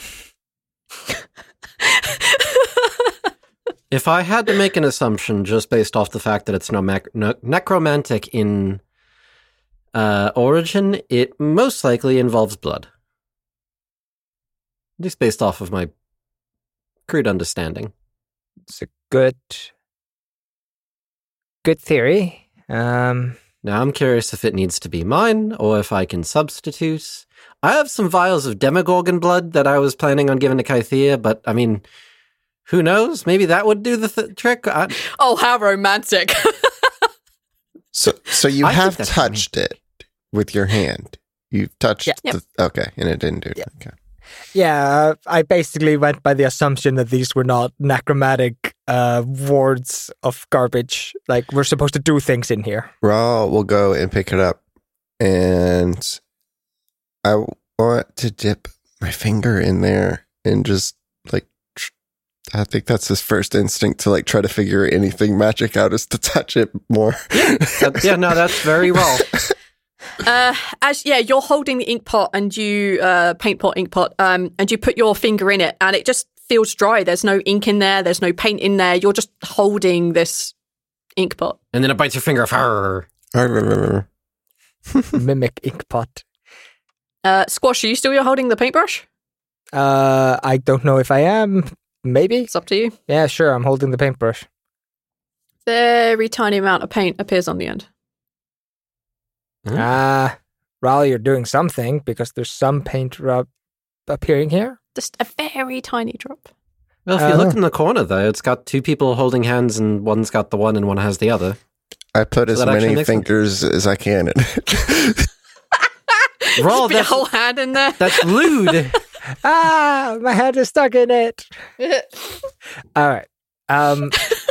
If I had to make an assumption just based off the fact that it's no mac- ne- necromantic in uh, origin, it most likely involves blood. At least based off of my crude understanding. It's a good, good theory. Um, Now I'm curious if it needs to be mine or if I can substitute. I have some vials of Demogorgon blood that I was planning on giving to Kythea, but I mean, who knows? Maybe that would do the th- trick. I- Oh, how romantic. So, so you I think have that's touched it with your hand. You've touched Yeah. the okay, and it didn't do it. Yeah. Okay. yeah, uh, I basically went by the assumption that these were not necromantic uh, wards of garbage. Like, we're supposed to do things in here. Raw will go and pick it up, and I want to dip my finger in there and just like. tr- I think that's his first instinct to like try to figure anything magic out is to touch it more. That- yeah, no, that's very well. Uh, as yeah, you're holding the ink pot and you uh, paint pot, ink pot, um, and you put your finger in it, and it just feels dry. There's no ink in there. There's no paint in there. You're just holding this ink pot. And then it bites your finger off. Arr. Mimic ink pot. Uh, Squash, are you still holding the paintbrush? Uh, I don't know if I am. Maybe. It's up to you. Yeah, sure. I'm holding the paintbrush. Very tiny amount of paint appears on the end. Hmm? Ah, Raleigh, you're doing something because there's some paint rub appearing here. Just a very tiny drop. Well, if you Uh, look in the corner, though, it's got two people holding hands, and one's got the one and one has the other. I put So as that actually many makes sense. fingers as I can in it. Raw, Just put your that's, whole hand in there. that's lewd. Ah, my hand is stuck in it. All right. Um,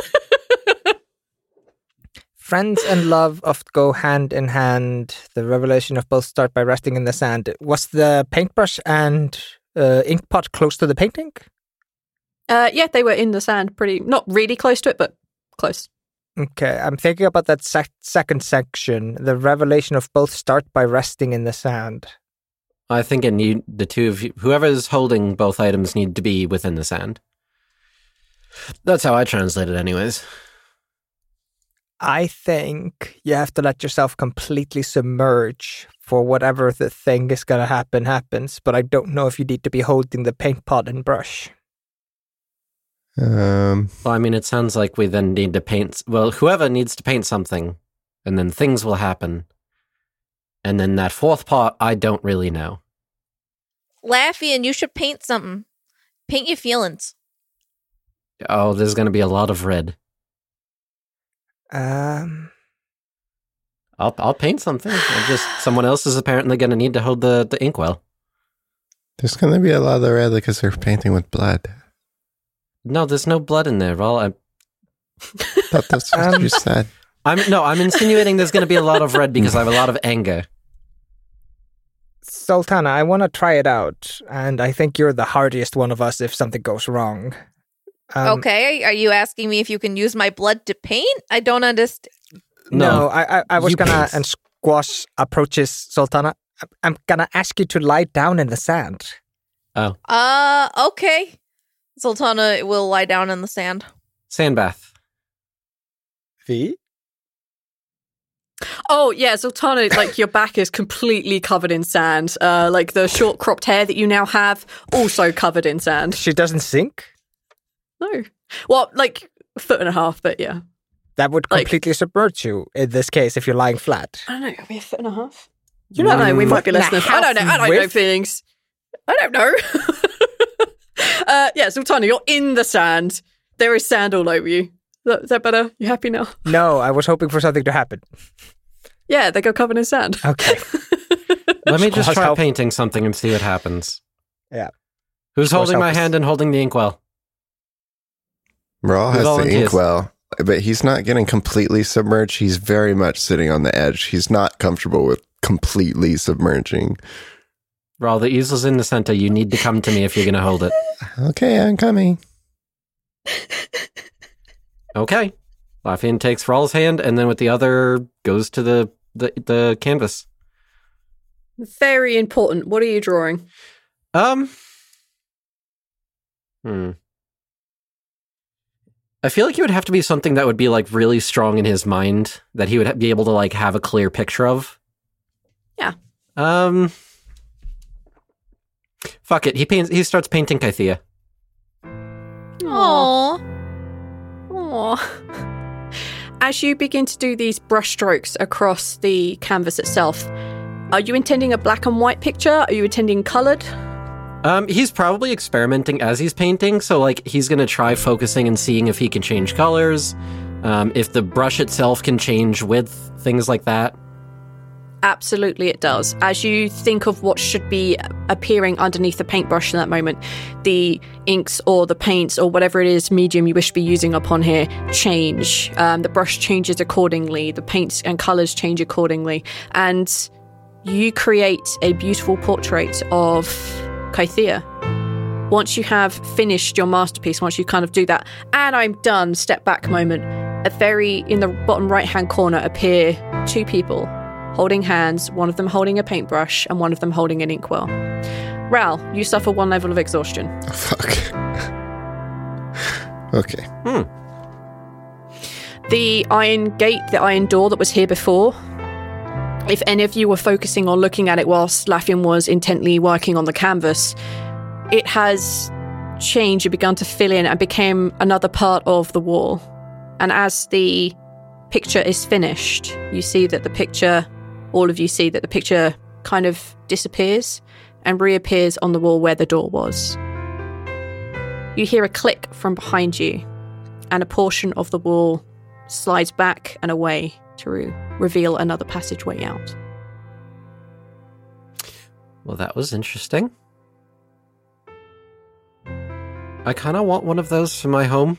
friends and love often go hand in hand. The revelation of both start by resting in the sand. Was the paintbrush and uh, ink pot close to the painting? Uh, yeah, they were in the sand, pretty not really close to it, but close. Okay, I'm thinking about that sec- second section. The revelation of both start by resting in the sand. I think it need the two of you, whoever's holding both items, need to be within the sand. That's how I translate it, anyways. I think you have to let yourself completely submerge for whatever the thing is going to happen happens, but I don't know if you need to be holding the paint pot and brush. um, Well, I mean, it sounds like we then need to paint. Well, whoever needs to paint something, and then things will happen. And then that fourth part, I don't really know. Laffian, you should paint something. Paint your feelings. Oh, there's going to be a lot of red. Um, I'll I'll paint something. I just someone else is apparently going to need to hold the the inkwell. there's going to be a lot of red because they're painting with blood. No, there's no blood in there, Rawl. I, Thought that's what Um, you said. I'm no, I'm insinuating there's going to be a lot of red because I have a lot of anger. Sultana, I want to try it out, and I think you're the hardiest one of us if something goes wrong. Um, Okay, are you asking me if you can use my blood to paint? I don't understand. No, No, I, I, I was you gonna, paint. and Squash approaches Sultana. I'm- I'm gonna ask you to lie down in the sand. Uh, okay. Sultana will lie down in the sand. Sandbath. V? Oh yeah, Sultana, like your back is completely covered in sand. Uh, like the short cropped hair that you now have, also covered in sand. She doesn't sink? No, well, like a foot and a half, but yeah. That would Like- completely submerge you in this case if you're lying flat. I don't know, maybe a foot and a half. You don't know. We might be less than. I don't know. I don't know Width? feelings. I don't know. uh, yeah, Sultana, you're in the sand. There is sand all over you. Is that, is that better? You happy now? No, I was hoping for something to happen. Yeah, they go covered in sand. Okay. Let me just Squash try help. painting something and see what happens. Yeah. Who's Squash holding help my us. hand and holding the inkwell? Rawl Who has the volunteers? inkwell, but he's not getting completely submerged. He's very much sitting on the edge. He's not comfortable with completely submerging. Rawl, the easel's in the center. You need to come to me if you're going to hold it. Okay, I'm coming. Okay. Lafayette takes Rawl's hand, and then with the other goes to the, the, the canvas. Very important. What are you drawing? Um. Hmm. I feel like it would have to be something that would be like really strong in his mind that he would ha- be able to like have a clear picture of. Yeah. Um. Fuck it. He paints. He starts painting Kythea. Aww. Aww. As you begin to do these brushstrokes across the canvas itself, are you intending a black and white picture? Are you intending coloured? Um, he's probably experimenting as he's painting, so like he's gonna try focusing and seeing if he can change colors, um, if the brush itself can change width, things like that. Absolutely it does. As you think of what should be appearing underneath the paintbrush in that moment, the inks or the paints or whatever it is medium you wish to be using upon here change. Um, the brush changes accordingly, the paints and colours change accordingly, and you create a beautiful portrait of Kythea. Once you have finished your masterpiece, once you kind of do that, and I'm done, step back moment, a very, in the bottom right-hand corner appear two people holding hands, one of them holding a paintbrush and one of them holding an inkwell. Ral, you suffer one level of exhaustion. Oh, fuck. Okay. Hmm. The iron gate, the iron door that was here before, if any of you were focusing or looking at it whilst Laffian was intently working on the canvas, it has changed and begun to fill in and became another part of the wall. And as the picture is finished, you see that the picture, all of you see that the picture kind of disappears and reappears on the wall where the door was. You hear a click from behind you, and a portion of the wall slides back and away to re- reveal another passageway out. Well, that was interesting. I kind of want one of those for my home.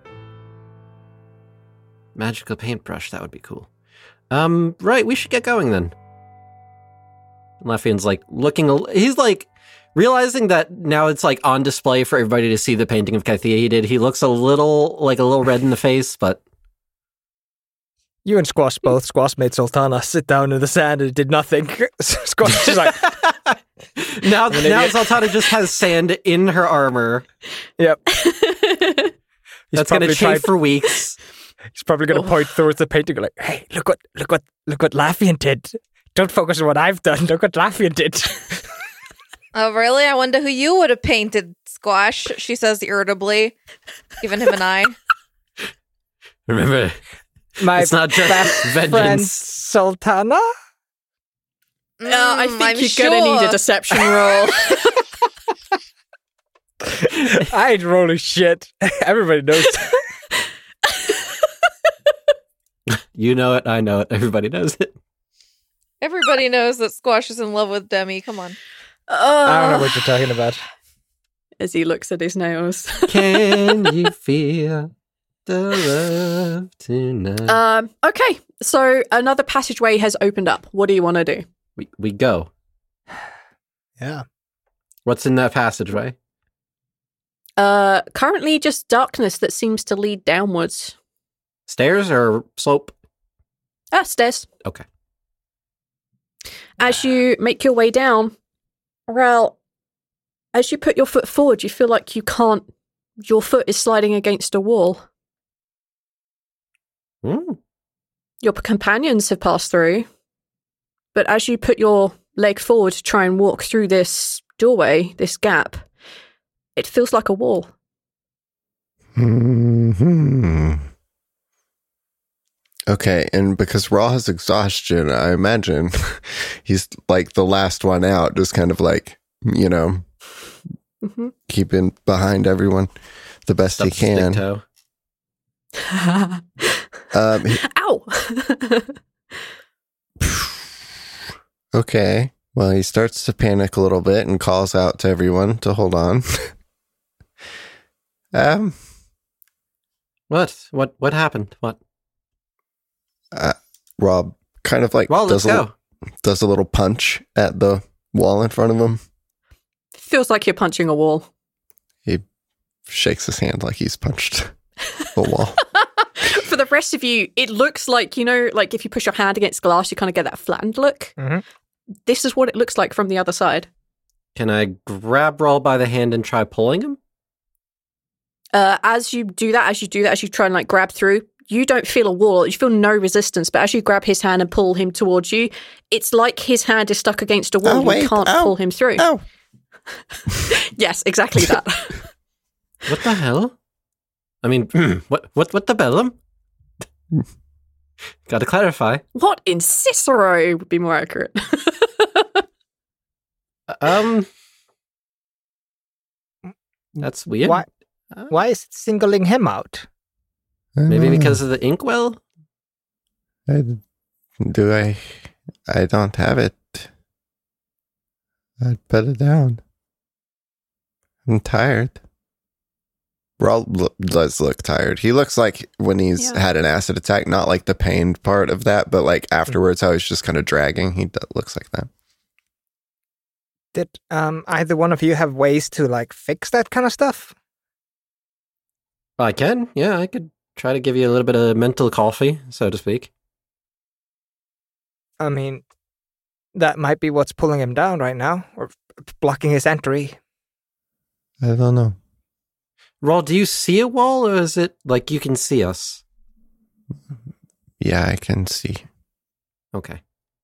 Magical paintbrush, that would be cool. Um, right, we should get going then. Laffian's like looking, a, he's like realizing that now it's like on display for everybody to see the painting of Kythea he did. He looks a little, like a little red in the face, but... You and Squash both. Squash made Sultana sit down in the sand and did nothing. Squash is like... now, now Sultana just has sand in her armor. Yep. That's going to chafe for weeks. He's probably going to point towards the painting like, hey, look what, look what, look what Laffian did. Don't focus on what I've done. Look what Laffian did. Oh, really? I wonder who you would have painted, Squash, she says irritably, giving him an eye. Remember, My it's not just best friend vengeance. Sultana? No, I Mm, think I'm you're sure. going to need a deception roll. I ain't rolling shit. Everybody knows. You know it, I know it, everybody knows it. Everybody knows that Squash is in love with Demi. Come on. I don't know what you're talking about. As he looks at his nails. Can you feel the love tonight? um, okay, so another passageway has opened up. What do you want to do? we, we go. Yeah. What's in that passageway? Uh, currently just darkness that seems to lead downwards. Stairs or slope? Ah, stairs. Okay. As you make your way down, Ral, as you put your foot forward, you feel like you can't, your foot is sliding against a wall. Mm. Your companions have passed through, but as you put your leg forward to try and walk through this doorway, this gap, it feels like a wall. Hmm. Okay, and because Raw has exhaustion, I imagine he's like the last one out, just kind of like, you know, Mm-hmm. keeping behind everyone the best Stuff he to stick can. toe. Um, he- Ow! okay, well, he starts to panic a little bit and calls out to everyone to hold on. um, What? What? What happened? What? Uh, Rob kind of like Well, let's does, a, go. does a little punch at the wall in front of him. Feels like you're punching a wall. He shakes his hand like he's punched a wall. For the rest of you, it looks like, you know, like if you push your hand against glass, you kind of get that flattened look. Mm-hmm. This is what it looks like from the other side. Can I grab Rawl by the hand and try pulling him? Uh, as you do that, as you do that, as you try and like grab through, you don't feel a wall. You feel no resistance. But as you grab his hand and pull him towards you, it's like his hand is stuck against a wall. Oh, wait. You can't Ow. pull him through. Oh, Yes, exactly that. What the hell? I mean, what? What? What the bellum? Got to clarify. What in Cicero would be more accurate? Um, that's weird. Why? Uh, Why is it singling him out? Maybe Uh, because of the inkwell. I, do I? I don't have it. I'd put it down. I'm tired. Rawl lo- does look tired. He looks like when he's Yeah. had an acid attack, not like the pain part of that, but like afterwards, how he's just kind of dragging. He d- looks like that. Did um either one of you have ways to like fix that kind of stuff? I can. Yeah, I could try to give you a little bit of mental coffee, so to speak. I mean, that might be what's pulling him down right now, or blocking his entry. I don't know. Rawl, do you see a wall, or is it like you can see us? Yeah, I can see. Okay.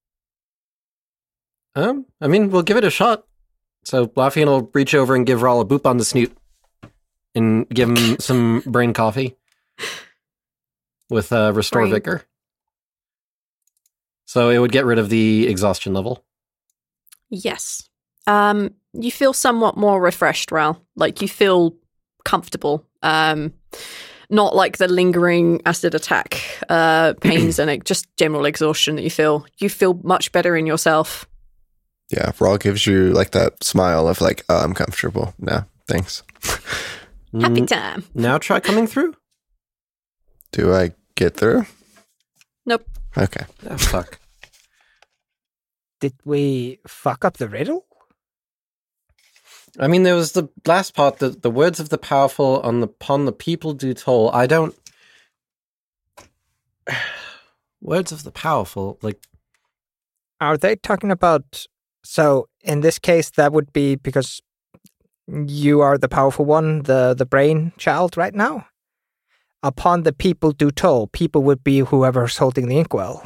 Um, I mean, we'll give it a shot. So Lafayette will reach over and give Rawl a boop on the snoot and give him some brain coffee with uh, Restore Brain. Vigor. So it would get rid of the exhaustion level. Yes. Um, you feel somewhat more refreshed, Ral. Like you feel comfortable. Um, not like the lingering acid attack uh, pains and it, just general exhaustion that you feel. You feel much better in yourself. Yeah, Rawl gives you like that smile of like, oh, I'm comfortable. No, thanks. Happy Mm, time. now try coming through. Do I get through? Nope. Okay. Ah, fuck. Did we fuck up the riddle? I mean, there was the last part, the, the words of the powerful on the, upon the people do toll. I don't... Words of the powerful, like... Are they talking about... So, in this case, that would be because you are the powerful one, the, the brain child right now? Upon the people do toll, people would be whoever's holding the inkwell.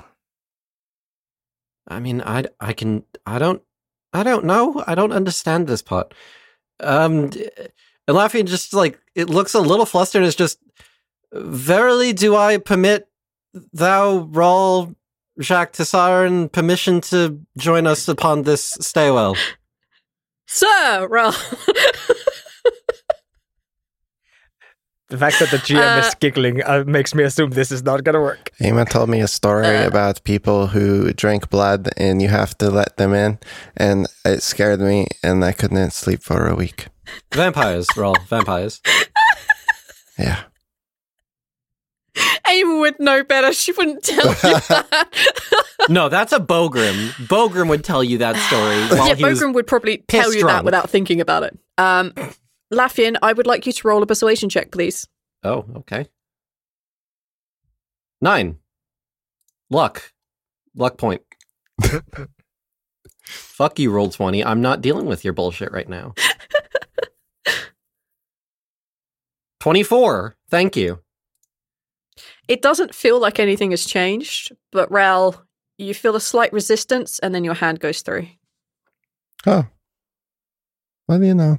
I mean, I, I can... I don't... I don't know. I don't understand this part. Um, and Lafayette just, like, it looks a little flustered and it's just... Verily do I permit thou, Rawl, Jacques Tessarin, permission to join us upon this stairwell. So, Ral. The fact that the G M Uh, is giggling uh, makes me assume this is not going to work. Emma told me a story Uh. about people who drink blood and you have to let them in. And it scared me and I couldn't sleep for a week. Vampires, Rawl, vampires. Yeah. Amy would know better. She wouldn't tell you that. No, that's a Bogrim. Bogrim would tell you that story while yeah, he was... Bogrim would probably tell pissed you that drunk. without thinking about it. Um, Lafayette, I would like you to roll a persuasion check, please. Oh, okay. Nine. Luck. Luck point. Fuck you, roll twenty. I'm not dealing with your bullshit right now. twenty-four. Thank you. It doesn't feel like anything has changed, but Ral, you feel a slight resistance and then your hand goes through. Oh. What do you know?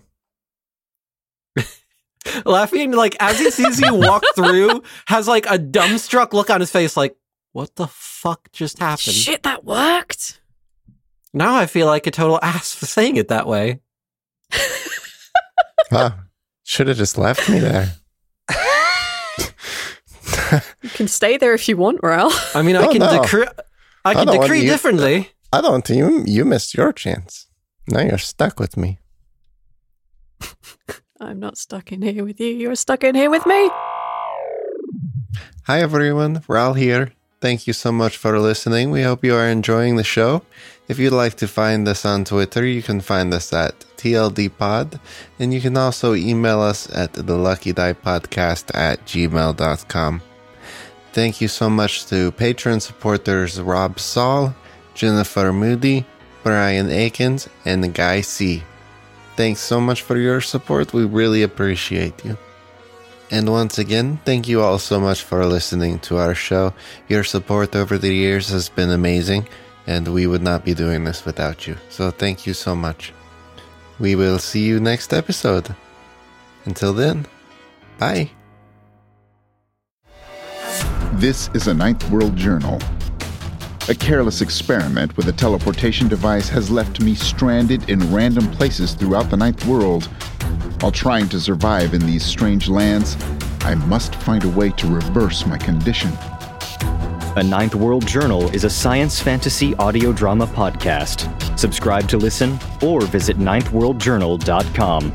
Laughing, like, as he sees you walk through, has, like, a dumbstruck look on his face, like, what the fuck just happened? Shit, that worked. Now I feel like a total ass for saying it that way. Wow. Should have just left me there. You can stay there if you want, Ral. I mean, I Oh, can no. decree, I I can don't want decree you- differently. I don't. You you missed your chance. Now you're stuck with me. I'm not stuck in here with you. You're stuck in here with me. Hi everyone, Ral here. Thank you so much for listening. We hope you are enjoying the show. If you'd like to find us on Twitter, you can find us at T L D Pod, and you can also email us at the lucky die podcast at gmail dot com. Thank you so much to Patreon supporters Rob Saul, Jennifer Moody, Brian Akins, and Guy C. Thanks so much for your support. We really appreciate you. And once again, thank you all so much for listening to our show. Your support over the years has been amazing, and we would not be doing this without you. So thank you so much. We will see you next episode. Until then, bye. This is a Ninth World Journal. A careless experiment with a teleportation device has left me stranded in random places throughout the Ninth World. While trying to survive in these strange lands, I must find a way to reverse my condition. A Ninth World Journal is a science fantasy audio drama podcast. Subscribe to listen or visit ninth world journal dot com.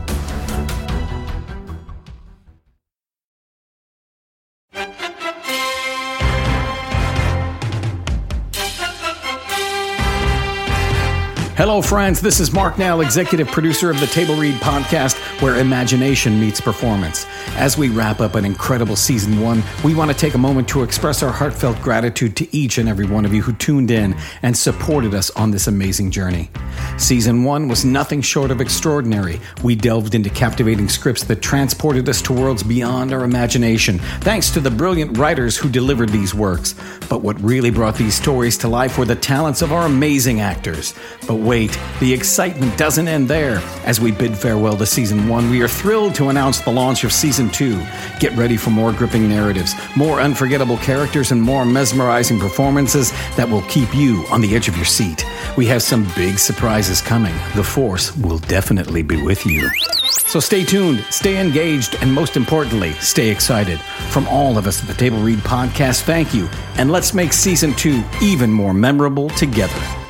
Hello, friends. This is Mark Nell, executive producer of the Table Read podcast, where imagination meets performance. As we wrap up an incredible season one, we want to take a moment to express our heartfelt gratitude to each and every one of you who tuned in and supported us on this amazing journey. Season one was nothing short of extraordinary. We delved into captivating scripts that transported us to worlds beyond our imagination, thanks to the brilliant writers who delivered these works. But what really brought these stories to life were the talents of our amazing actors. But wait, the excitement doesn't end there. As we bid farewell to Season one, we are thrilled to announce the launch of Season two. Get ready for more gripping narratives, more unforgettable characters, and more mesmerizing performances that will keep you on the edge of your seat. We have some big surprises coming. The Force will definitely be with you. So stay tuned, stay engaged, and most importantly, stay excited. From all of us at the Table Read podcast, thank you, and let's make Season two even more memorable together.